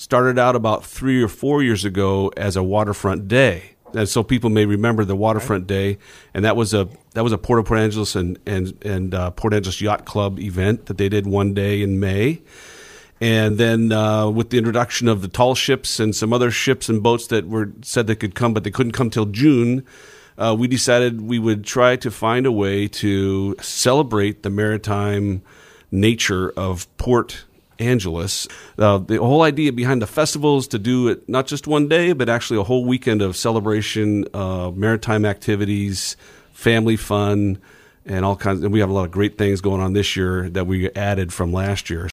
started out about 3 or 4 years ago as a waterfront day. And so people may remember the Waterfront Day, and that was a Port of Port Angeles and Port Angeles Yacht Club event that they did one day in May. And then with the introduction of the tall ships and some other ships and boats that were said they could come, but they couldn't come till June, we decided we would try to find a way to celebrate the maritime nature of Port Angeles. The whole idea behind the festival is to do it not just one day, but actually a whole weekend of celebration, maritime activities, family fun, and all kinds. And we have a lot of great things going on this year that we added from last year.